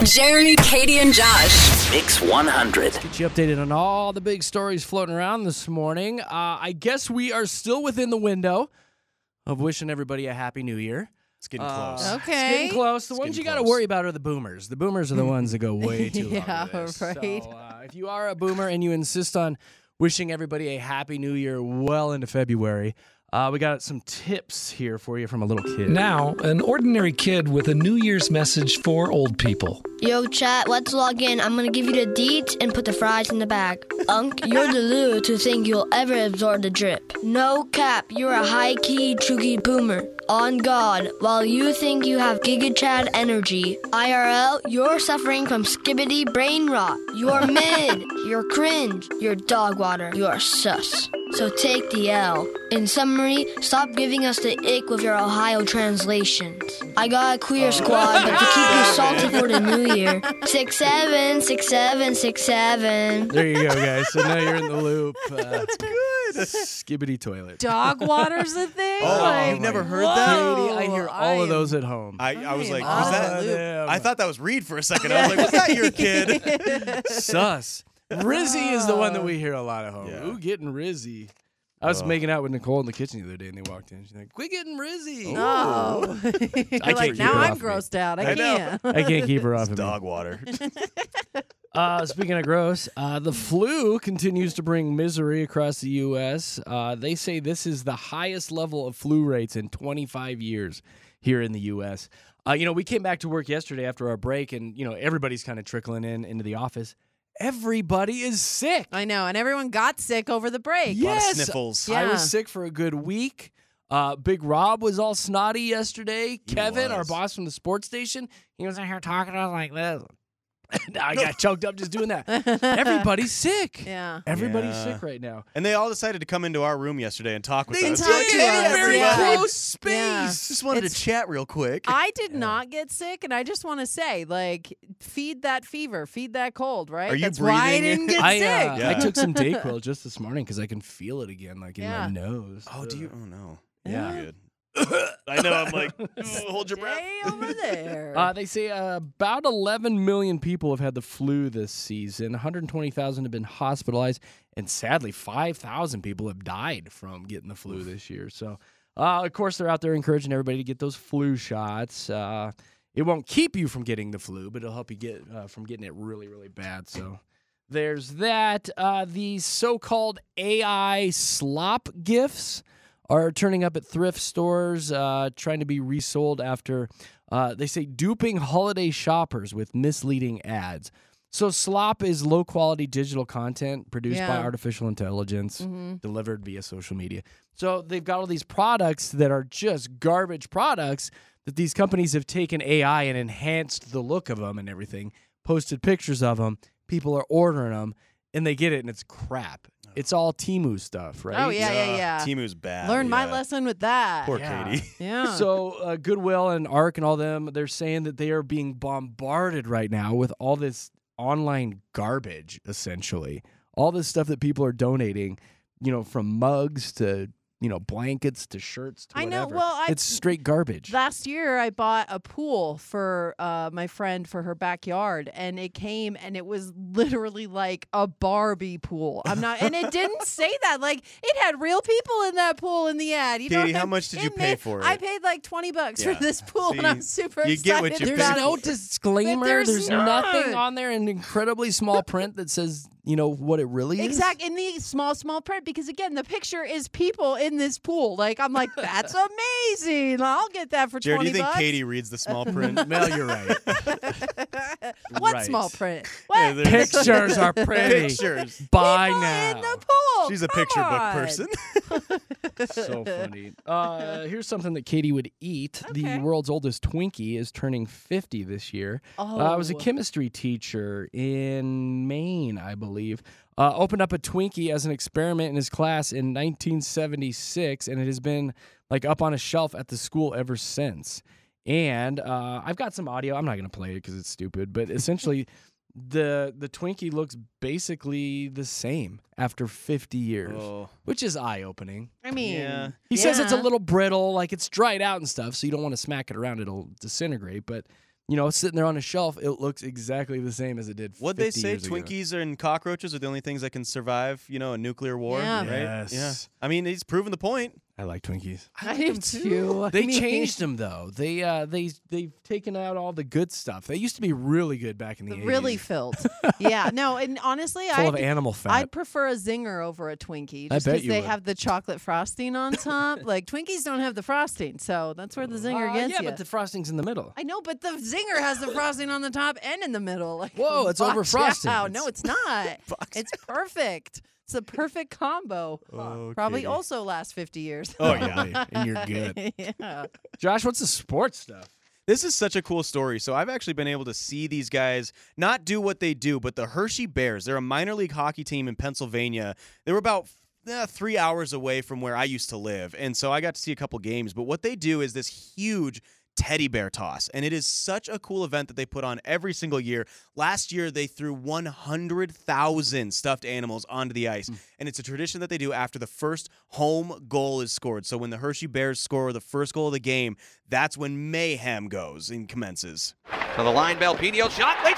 Jeremy, Katie, and Josh. Mix 100. Get you updated on all the big stories floating around this morning. I guess we are still within the window of wishing everybody a happy new year. It's getting close. It's getting close. The ones you got to close. worry about are the boomers. The boomers are the ones that go way too long. Yeah, with this. right. So, if you are a boomer and you insist on wishing everybody a happy new year well into February, we got some tips here for you from a little kid. Now, an ordinary kid with a New Year's message for old people. Yo, chat, let's log in. I'm gonna give you the deets and put the fries in the bag. Unc, you're the loo to think you'll ever absorb the drip. No cap, you're a high-key, chuggy boomer. On God, while you think you have GigaChad energy, IRL, you're suffering from skibbity brain rot. You're mid, you're cringe, you're dog water, you're sus. So take the L. In summary, stop giving us the ick with your Ohio translations. I got a queer squad, but to keep you salty for the new year, 6'7", 6'7", 6'7". There you go, guys. So now you're in the loop. That's good. Skibbity toilet. Dog water's a thing? Oh, Like, you've never heard whoa. that? Katie, I hear all of those at home. I was like, I was am that? out of the loop. I thought that was Reed for a second. I was like, was that your kid? Sus. Rizzy is the one that we hear a lot at home. Yeah. Ooh, getting Rizzy. I was making out with Nicole in the kitchen the other day, and they walked in. She's like, "Quit getting Rizzy." Oh. You're can't like, keep now her I'm off me. grossed out. I I know. can't. I can't keep her off of me. Dog water. Speaking of gross, the flu continues to bring misery across the U.S. They say this is the highest level of flu rates in 25 years here in the U.S. We came back to work yesterday after our break, and, everybody's kind of trickling into the office. Everybody is sick. I know, and everyone got sick over the break. A lot of Yes. sniffles. Yeah. I was sick for a good week. Big Rob was all snotty yesterday. Kevin, our was. boss from the sports station, he was in here talking to us like this. I got choked up just doing that. Everybody's sick. Yeah. Everybody's Yeah. sick right now. And they all decided to come into our room yesterday and talk with They us. talked to us, Very yeah. close space. Yeah. Just wanted to chat real quick. I did not get sick, and I just want to say, feed that fever, feed that cold, right? Are you That's why I breathing? didn't get I sick. Yeah. I took some Dayquil just this morning because I can feel it again, like in Yeah. my nose. Oh, do you? Oh no. Yeah. Good. I know. I'm like, hold your breath. Stay over there. They say about 11 million people have had the flu this season. 120,000 have been hospitalized, and sadly, 5,000 people have died from getting the flu this year. So, of course, they're out there encouraging everybody to get those flu shots. It won't keep you from getting the flu, but it'll help you get from getting it really, really bad. So, there's that. The so-called AI slop gifts are turning up at thrift stores, trying to be resold after, they say, duping holiday shoppers with misleading ads. So slop is low-quality digital content produced by Yeah. artificial intelligence, delivered via social media. So they've got all these products that are just garbage products that these companies have taken AI and enhanced the look of them and everything, posted pictures of them, people are ordering them, and they get it, and it's crap. It's all Temu stuff, right? Oh, yeah. Timu's bad. Learned my yeah. lesson with that. Poor Yeah. Katie. Yeah. So Goodwill and ARC and all them, they're saying that they are being bombarded right now with all this online garbage, essentially. All this stuff that people are donating, from mugs to, blankets to shirts to I know. whatever. Well, it's straight garbage. Last year, I bought a pool for my friend for her backyard, and it came, and it was literally like a Barbie pool. And it didn't say that. Like, it had real people in that pool in the ad. Katie, how much did you pay for it? I paid like $20 Yeah. for this pool, So and I'm super you excited. get what you There's pay about no it. disclaimer. But there's nothing not. on there in incredibly small print that says, what it really is. Exact in the small print, because again, the picture is people in this pool. Like, I'm like, that's amazing. I'll get that for Jared, do $20. you think Katie reads the small print? Well, you're right. What Right. small print? What? there's- Pictures are pretty. Pictures. Buy People now. in the pool. She's a Come picture book on. person. So funny. Here's something that Katie would eat. The Okay. world's oldest Twinkie is turning 50 this year. I was a Oh. chemistry teacher in Maine, I believe. Opened up a Twinkie as an experiment in his class in 1976, and it has been up on a shelf at the school ever since. And I've got some audio. I'm not going to play it because it's stupid, but essentially the Twinkie looks basically the same after 50 years, Oh. which is eye-opening. I mean, Yeah. He says it's a yeah. little brittle, like it's dried out and stuff, so you don't want to smack it around. It'll disintegrate. But, sitting there on a shelf, it looks exactly the same as it did 50 What'd they say? years ago. Twinkies and cockroaches are the only things that can survive, a nuclear war, Yeah. right? Yes. Yeah. I mean, he's proven the point. I like Twinkies. I do too. They changed them though. They've taken out all the good stuff. They used to be really good back in the 80s. Really filled. Yeah, no, and honestly, Full of animal fat. I'd prefer a Zinger over a Twinkie I just bet because you they would. have the chocolate frosting on top. Like Twinkies don't have the frosting, so that's where the Zinger gets yeah, you. but the frosting's in the middle. I know, but the Zinger has the frosting on the top and in the middle. Like, Whoa, it's watch over-frosted. out. No, it's not. It's perfect. It's a perfect combo. Probably Okay. also lasts 50 years. Oh, yeah. and you're good. Yeah. Josh, what's the sports stuff? This is such a cool story. So I've actually been able to see these guys not do what they do, but the Hershey Bears, they're a minor league hockey team in Pennsylvania. They were about 3 hours away from where I used to live. And so I got to see a couple games. But what they do is this huge teddy bear toss. And it is such a cool event that they put on every single year. Last year, they threw 100,000 stuffed animals onto the ice. And it's a tradition that they do after the first home goal is scored. So when the Hershey Bears score the first goal of the game, that's when mayhem goes and commences. To the line, Belpino shot, they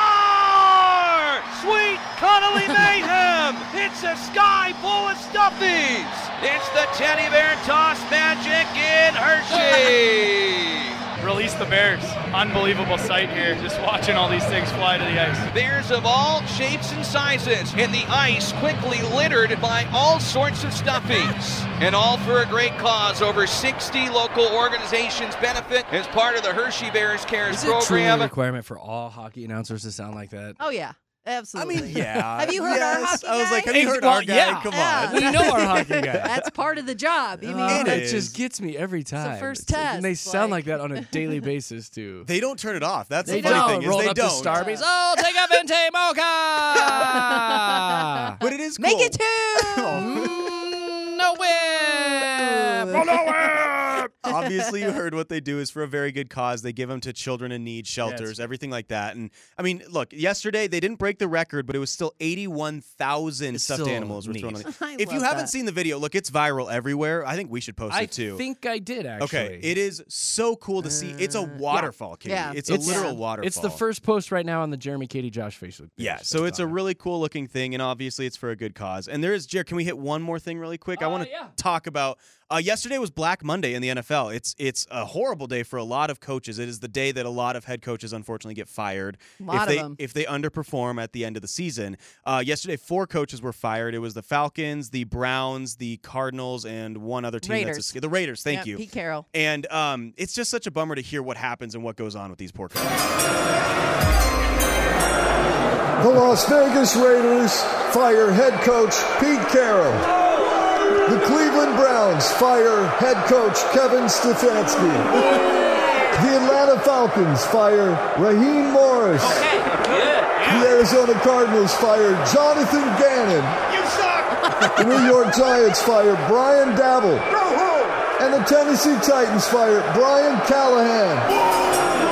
score! Sweet Connolly mayhem! It's a sky full of stuffies! It's the teddy bear toss magic in Hershey! Release the Bears. Unbelievable sight here, just watching all these things fly to the ice. Bears of all shapes and sizes, and the ice quickly littered by all sorts of stuffies. And all for a great cause. Over 60 local organizations benefit as part of the Hershey Bears Cares Is it truly a program. requirement for all hockey announcers to sound like that? Oh, yeah. Absolutely. yeah. Have you heard our hockey I was guy? like, have you heard Well, our guy? yeah. Come Yeah. on. We know our hockey guy. That's part of the job. You mean, Oh, It that is. just gets me every time. first It's like- test, and they sound like like- that on a daily basis too. They don't turn it off. That's They the funny don't. thing is Rolled they up to don't. Starbucks. Oh, take a venti mocha. But it is cool. make it two. No whip. Oh, no whip. Obviously, you heard what they do is for a very good cause. They give them to children in need, shelters, everything like that. And I mean, look, yesterday they didn't break the record, but it was still 81,000 It's stuffed still animals were thrown on neat. it. I If you love haven't that. seen the video, look, it's viral everywhere. I think we should post I it too. think I did actually. Okay, it is so cool to see. It's a waterfall, Katie. Yeah. It's a It's- literal yeah. waterfall. It's the first post right now on the Jeremy Katie Josh Facebook page. Yeah, so it's a really cool looking thing, and obviously it's for a good cause. And there is, Jared, can we hit one more thing really quick? I want to yeah. talk about, yesterday was Black Monday in the NFL. It's a horrible day for a lot of coaches. It is the day that a lot of head coaches unfortunately get fired if they underperform at the end of the season. Yesterday, 4 coaches were fired. It was the Falcons, the Browns, the Cardinals, and one other team. Raiders. The Raiders, thank Yep, you. Pete Carroll. And it's just such a bummer to hear what happens and what goes on with these poor coaches. The Las Vegas Raiders fire head coach Pete Carroll. The Cleveland Browns fire head coach Kevin Stefanski. The Atlanta Falcons fire Raheem Morris. The Arizona Cardinals fire Jonathan Gannon. You suck! The New York Giants fire Brian Dabble. Go home! And the Tennessee Titans fire Brian Callahan.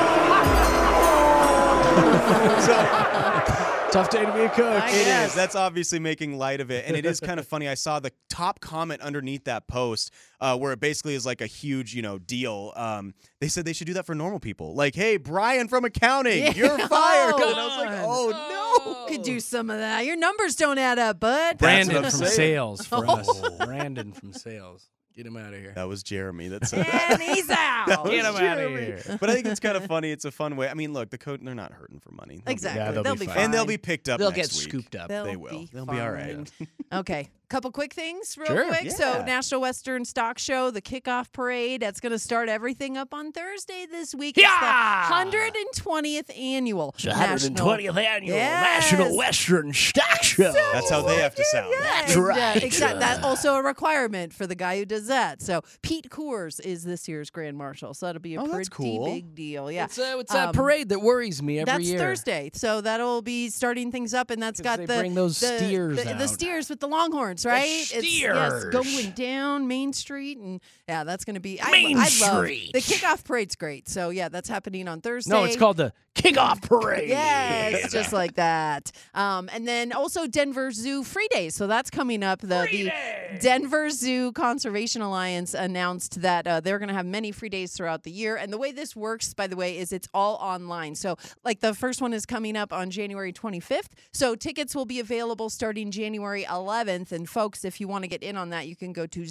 Tough day to be a coach. I It guess. is. That's obviously making light of it. And it is kind of funny. I saw the top comment underneath that post where it basically is like a huge, deal. They said they should do that for normal people. Like, hey, Brian from accounting, Yeah. you're fired. Oh, and I was like, oh, no. Could do some of that. Your numbers don't add up, bud. Brandon what I'm from saying. sales for Oh. us. Brandon from sales. Get him out of here. That was Jeremy that said And he's out. Get him out of here. But I think it's kind of funny. It's a fun way. I mean, look, the coach, they're not hurting for money. They'll be- Exactly. Yeah, they'll be fine. fine. And they'll be picked up They'll next get week. scooped up. They will. They'll be all right. Okay. Couple quick things real Sure. quick. Yeah. So National Western Stock Show, the kickoff parade, that's going to start everything up on Thursday this week. It's the 120th annual. National annual Yes. Western Stock Show. That's how they have to sound. That's And, right. exactly. That's also a requirement for the guy who does that. So Pete Coors is this year's Grand Marshal. So that'll be a Oh, pretty that's cool. big deal. Yeah. It's that parade that worries me every That's year. Thursday, so that'll be starting things up, and that's 'Cause got they the bring those steers the out. steers with the Longhorns. That's right. It's going down Main Street, and yeah, that's going to be I love Street. the kickoff parade's great. So yeah, that's happening on Thursday. No, it's called the Kickoff Parade. Yes, just like that. And then also Denver Zoo Free Days. So that's coming up. The Denver Zoo Conservation Alliance announced that they're going to have many free days throughout the year. And the way this works, by the way, is it's all online. So like the first one is coming up on January 25th. So tickets will be available starting January 11th. And folks, if you want to get in on that, you can go to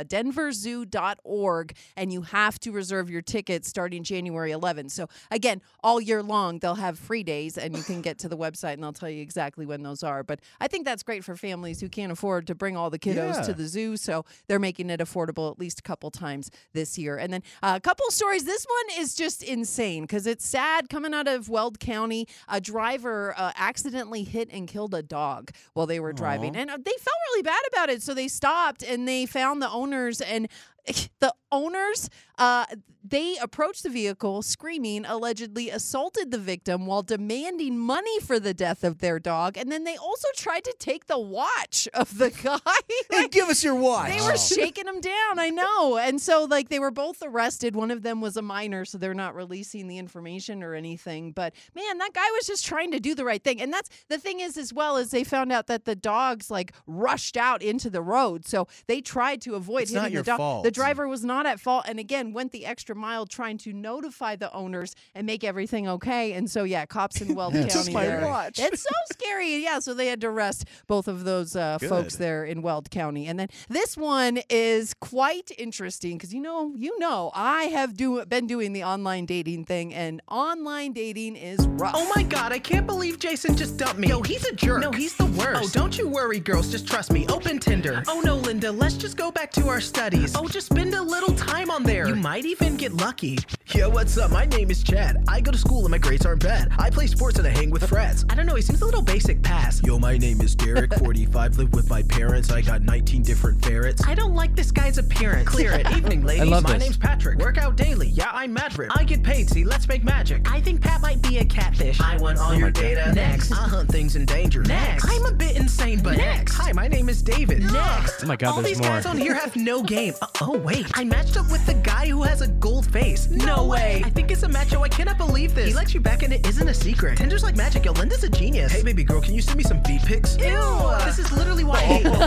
denverzoo.org and you have to reserve your tickets starting January 11th. So again, all year long, they'll have free days and you can get to the website and they'll tell you exactly when those are. But I think that's great for families who can't afford to bring all the kiddos to the zoo. So they're making it affordable at least a couple times this year. And then a couple stories. This one is just insane because it's sad. Coming out of Weld County, a driver accidentally hit and killed a dog while they were driving. And they felt really bad about it. So they stopped and they found the owners, and the owners, they approached the vehicle screaming, allegedly assaulted the victim while demanding money for the death of their dog. And then they also tried to take the watch of the guy. Hey, give us your watch. They were shaking him down, I know. And so, like, they were both arrested. One of them was a minor, so they're not releasing the information or anything. But, man, that guy was just trying to do the right thing. And that's the thing is, as well, as they found out that the dogs, like, rushed out into the road. So they tried to avoid It's hitting not your the dog. fault. The driver was not at fault, and again went the extra mile trying to notify the owners and make everything okay. And so yeah, cops in Weld County there. It's so scary. Yeah, so they had to arrest both of those folks there in Weld County. And then this one is quite interesting because you know I have been doing the online dating thing, and online dating is rough. Oh my God, I can't believe Jason just dumped me. Yo, he's a jerk. No, he's the worst. Oh, don't you worry, girls. Just trust me. Open Tinder. Oh no, Linda, let's just go back to our studies. Oh, just spend a little time on there. You might even get lucky. Yo, what's up? My name is Chad. I go to school and my grades aren't bad. I play sports and I hang with friends. I don't know, he seems a little basic pass. Yo, my name is Derek, 45, live with my parents. I got 19 different ferrets. I don't like this guy's appearance. Clear it. Evening, ladies. My name's Patrick. Work out daily. Yeah, I'm Madrid. I get paid. See, let's make magic. I think Pat might be a catfish. I want all your data. Next. I hunt things in danger. Next. I'm a bit insane, but next. Hi, my name is David. Next. Oh my God, all there's these more. guys on here have no game. Oh, wait. I matched up with the guy who has a gold face. No way. I think it's a match. Yo, I cannot believe this. He likes you back and it isn't a secret. Tinder's like magic. Yo, Linda's a genius. Hey, baby girl, can you send me some feet pics? Ew. This is literally why I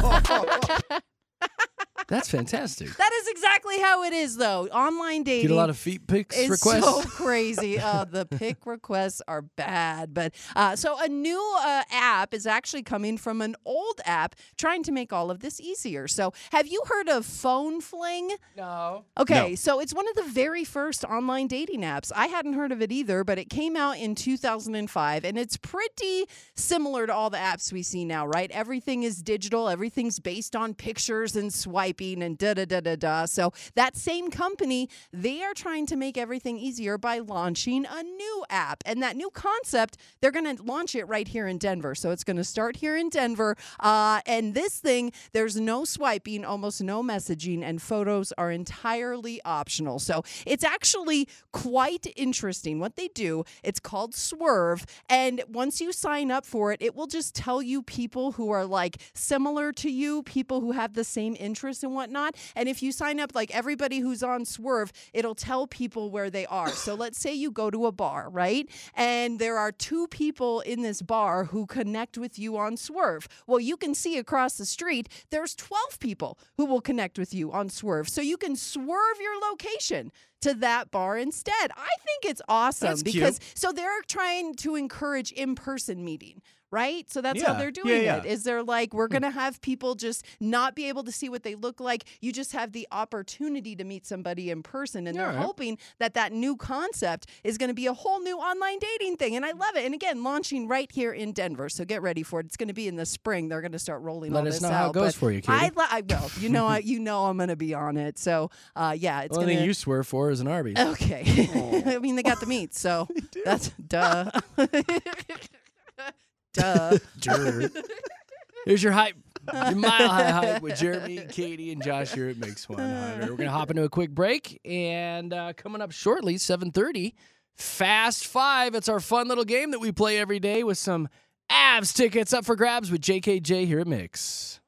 hate That's fantastic. That is exactly how it is, though. Online dating. Get a lot of feet pics is requests. so crazy. The pic requests are bad. But so a new app is actually coming from an old app trying to make all of this easier. So have you heard of Phone Fling? No. Okay, No. so it's one of the very first online dating apps. I hadn't heard of it either, but it came out in 2005, and it's pretty similar to all the apps we see now, right? Everything is digital. Everything's based on pictures and swiping and da-da-da-da-da. So that same company, they are trying to make everything easier by launching a new app. And that new concept, they're going to launch it right here in Denver. So it's going to start here in Denver. And this thing, there's no swiping, almost no messaging, and photos are entirely optional. So it's actually quite interesting what they do. It's called Swerve. And once you sign up for it, it will just tell you people who are like similar to you, people who have the same interests and whatnot. And if you sign up, like everybody who's on Swerve, it'll tell people where they are. So let's say you go to a bar, right? And there are two people in this bar who connect with you on Swerve. Well, you can see across the street, there's 12 people who will connect with you on Swerve. So you can swerve your location to that bar instead. I think it's awesome. That's because cute. so they're trying to encourage in-person meeting. Right? So that's how Yeah. they're doing Yeah. it. Is they're like, we're going to have people just not be able to see what they look like. You just have the opportunity to meet somebody in person. And they're Alright. hoping that that new concept is going to be a whole new online dating thing. And I love it. And again, launching right here in Denver. So get ready for it. It's going to be in the spring. They're going to start rolling all Let this us know out. how it goes But for you, Katie. I will. You know I'm going to be on it. So yeah, it's The only going thing to. you swear for is an Arby's. Okay. I mean, they got the meat. So that's duh. Duh. Here's your hype. Your mile high hype with Jeremy, Katie, and Josh here at Mix 100. We're going to hop into a quick break. And coming up shortly, 7:30, Fast Five. It's our fun little game that we play every day with some Avs tickets up for grabs with JKJ here at Mix.